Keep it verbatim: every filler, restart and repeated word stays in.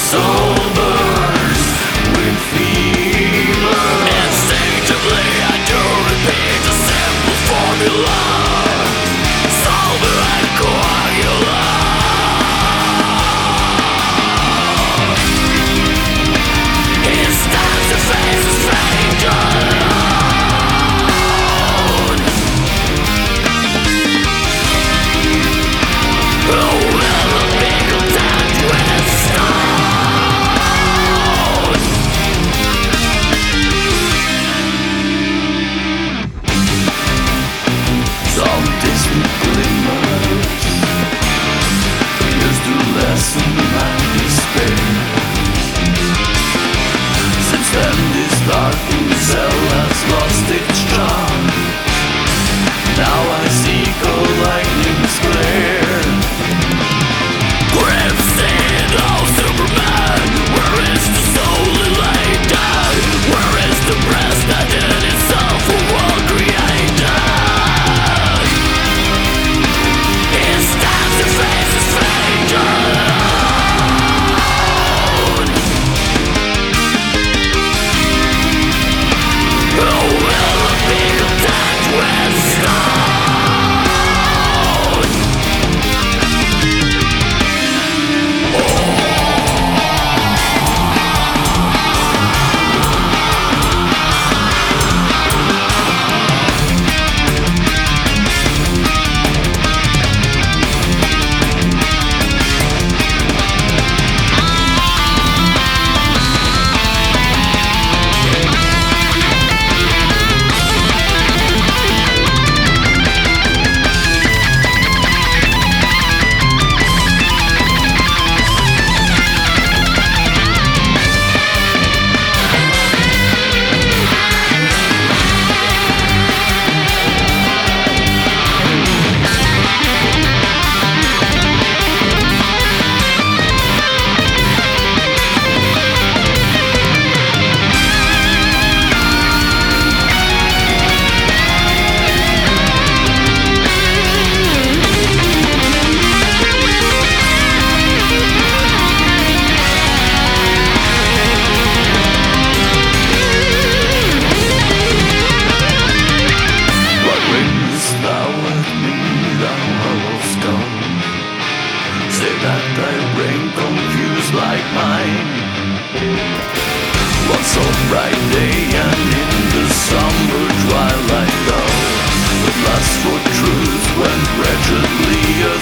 soul burns with fever. Instinctively I do repeat the simple formula: solver and coagula. He stands to face a stranger. Darkened cell has lost its charm. Now I see cold lightning's glare. Grim stand of Superman, where is the soul it laid down? Where is the breast that in itself a world created? He stands to face a stranger. Like mine, one so bright day and in the somber twilight, though the lust for truth went wretchedly